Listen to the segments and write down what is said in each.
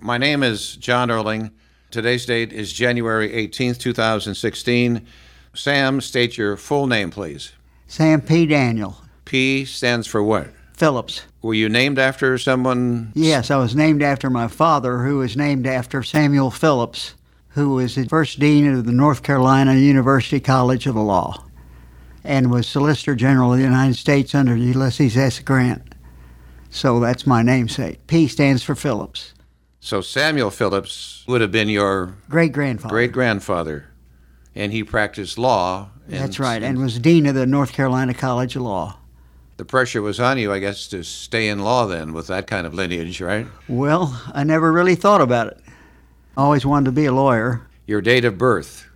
My name is John Erling. Today's date is January 18th, 2016. Sam, state your full name, please. Sam P. Daniel. P stands for what? Phillips. Were you named after someone? Yes, I was named after my father, who was named after Samuel Phillips, who was the first dean of the North Carolina University College of Law and was Solicitor General of the United States under Ulysses S. Grant. So that's my namesake. P stands for Phillips. So Samuel Phillips would have been your great-grandfather. Great-grandfather, and he practiced law. That's right, and was dean of the North Carolina College of Law. The pressure was on you, I guess, to stay in law then with that kind of lineage, right? Well, I never really thought about it. I always wanted to be a lawyer. Your date of birth?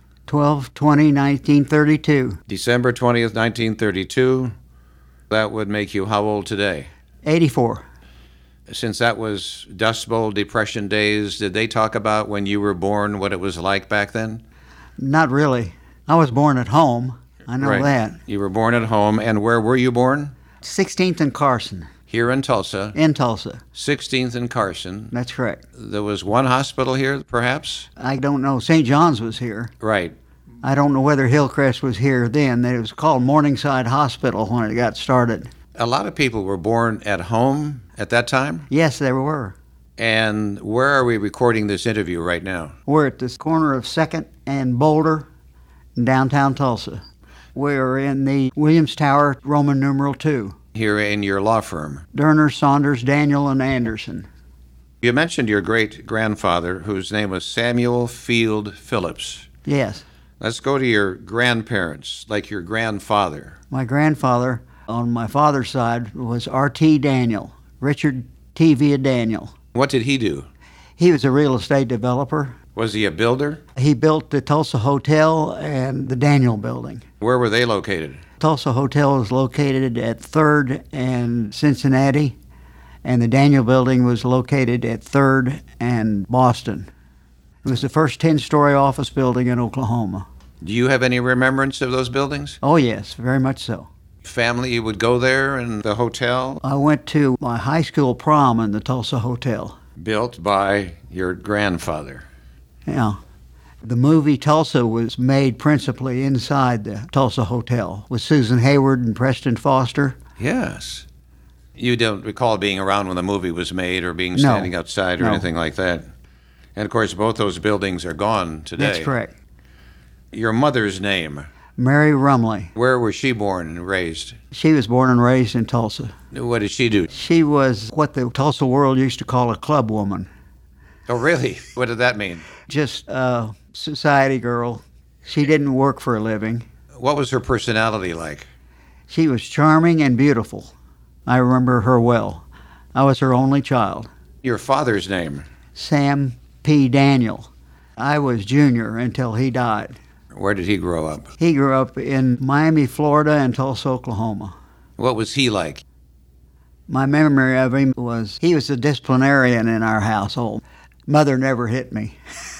12/20/1932. December 20th, 1932. That would make you how old today? 84. Since that was Dust Bowl Depression days, did they talk about when you were born what it was like back then? Not really. I was born at home. I know that. You were born at home, and where were you born? 16th and Carson. Here in Tulsa? In Tulsa. 16th and Carson. That's correct. There was one hospital here, perhaps? I don't know. St. John's was here. Right. I don't know whether Hillcrest was here then. It was called Morningside Hospital when it got started. A lot of people were born at home at that time? Yes, there were. And where are we recording this interview right now? We're at the corner of 2nd and Boulder in downtown Tulsa. We're in the Williams Tower, Roman numeral 2. Here in your law firm? Derner, Saunders, Daniel, and Anderson. You mentioned your great-grandfather, whose name was Samuel Field Phillips. Yes. Let's go to your grandparents, like your grandfather. My grandfather, on my father's side, was R.T. Daniel, Richard T. Villa Daniel. What did he do? He was a real estate developer. Was he a builder? He built the Tulsa Hotel and the Daniel Building. Where were they located? Tulsa Hotel is located at 3rd and Cincinnati, and the Daniel Building was located at 3rd and Boston. It was the first 10-story office building in Oklahoma. Do you have any remembrance of those buildings? Oh, yes, very much so. Family would go there in the hotel? I went to my high school prom in the Tulsa Hotel. Built by your grandfather? Yeah. The movie Tulsa was made principally inside the Tulsa Hotel with Susan Hayward and Preston Foster. Yes. You don't recall being around when the movie was made or being standing outside or anything like that? And, of course, both those buildings are gone today. That's correct. Your mother's name? Mary Rumley. Where was she born and raised? She was born and raised in Tulsa. What did she do? She was what the Tulsa world used to call a club woman. Oh, really? What did that mean? Just a society girl. She didn't work for a living. What was her personality like? She was charming and beautiful. I remember her well. I was her only child. Your father's name? Sam P. Daniel. I was junior until he died. Where did he grow up? He grew up in Miami, Florida, and Tulsa, Oklahoma. What was he like? My memory of him was he was a disciplinarian in our household. Mother never hit me,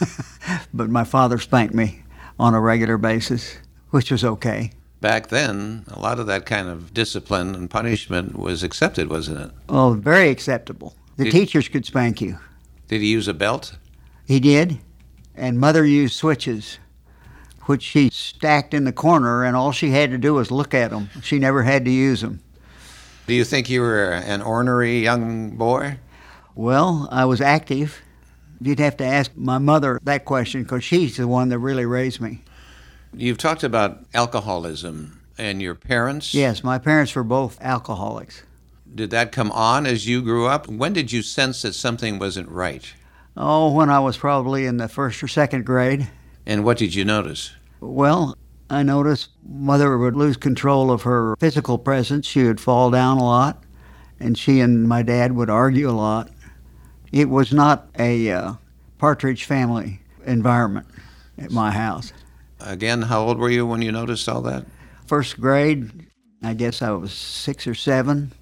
but my father spanked me on a regular basis, which was okay. Back then, a lot of that kind of discipline and punishment was accepted, wasn't it? Oh, very acceptable. The teachers could spank you. Did he use a belt? He did, and Mother used switches, which she stacked in the corner, and all she had to do was look at them. She never had to use them. Do you think you were an ornery young boy? Well, I was active. You'd have to ask my mother that question because she's the one that really raised me. You've talked about alcoholism and your parents. Yes, my parents were both alcoholics. Did that come on as you grew up? When did you sense that something wasn't right? Oh, when I was probably in the 1st or 2nd grade. And what did you notice? Well, I noticed Mother would lose control of her physical presence. She would fall down a lot, and she and my dad would argue a lot. It was not a Partridge Family environment at my house. Again, how old were you when you noticed all that? 1st grade, I guess I was 6 or 7.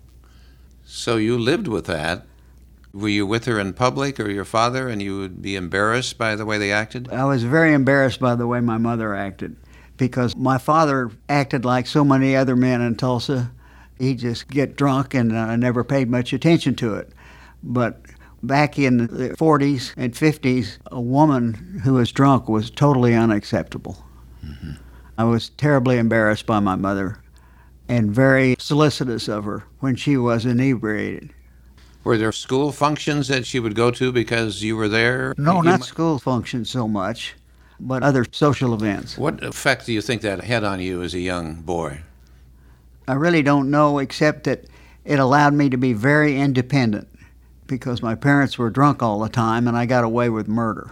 So you lived with that. Were you with her in public or your father, and you would be embarrassed by the way they acted? I was very embarrassed by the way my mother acted because my father acted like so many other men in Tulsa. He'd just get drunk, and I never paid much attention to it. But Back in the 40s and 50s, a woman who was drunk was totally unacceptable. Mm-hmm. I was terribly embarrassed by my mother and very solicitous of her when she was inebriated. Were there school functions that she would go to because you were there? No, not school functions so much, but other social events. What effect do you think that had on you as a young boy? I really don't know, except that it allowed me to be very independent because my parents were drunk all the time and I got away with murder,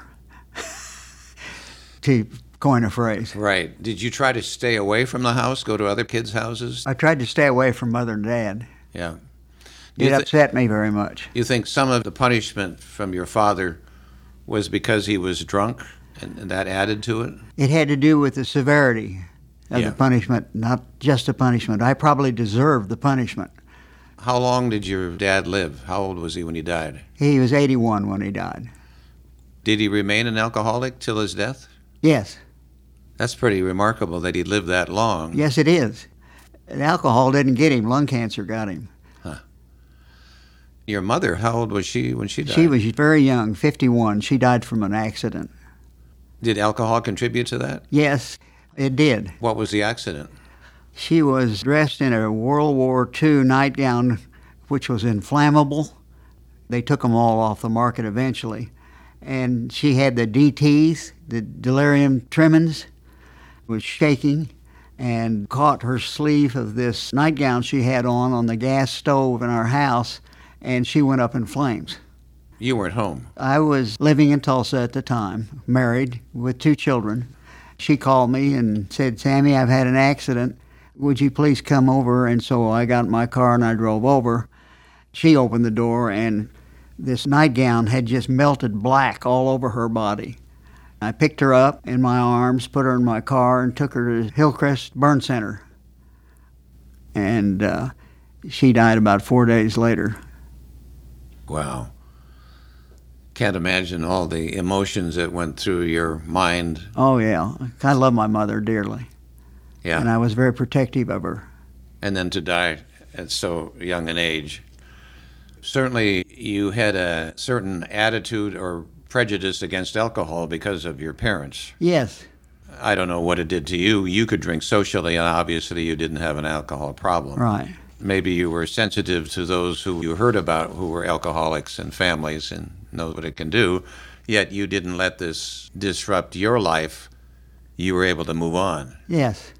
to coin a phrase. Right. Did you try to stay away from the house, go to other kids' houses? I tried to stay away from Mother and Dad. Yeah. It upset me very much. You think some of the punishment from your father was because he was drunk and that added to it? It had to do with the severity of the punishment, not just the punishment. I probably deserved the punishment. How long did your dad live? How old was he when he died? He was 81 when he died. Did he remain an alcoholic till his death? Yes. That's pretty remarkable that he lived that long. Yes, it is. And alcohol didn't get him. Lung cancer got him. Huh. Your mother, how old was she when she died? She was very young, 51. She died from an accident. Did alcohol contribute to that? Yes, it did. What was the accident? She was dressed in a World War II nightgown, which was inflammable. They took them all off the market eventually. And she had the DTs, the delirium tremens, was shaking and caught her sleeve of this nightgown she had on the gas stove in our house, and she went up in flames. You weren't home? I was living in Tulsa at the time, married with 2 children. She called me and said, "Sammy, I've had an accident. Would you please come over?" And so I got in my car and I drove over. She opened the door and this nightgown had just melted black all over her body. I picked her up in my arms, put her in my car, and took her to Hillcrest Burn Center. And she died about 4 days later. Wow. Can't imagine all the emotions that went through your mind. Oh, yeah. I love my mother dearly. Yeah. And I was very protective of her. And then to die at so young an age. Certainly you had a certain attitude or prejudice against alcohol because of your parents. Yes. I don't know what it did to you. You could drink socially, and obviously you didn't have an alcohol problem. Right. Maybe you were sensitive to those who you heard about who were alcoholics and families and know what it can do, yet you didn't let this disrupt your life. You were able to move on. Yes.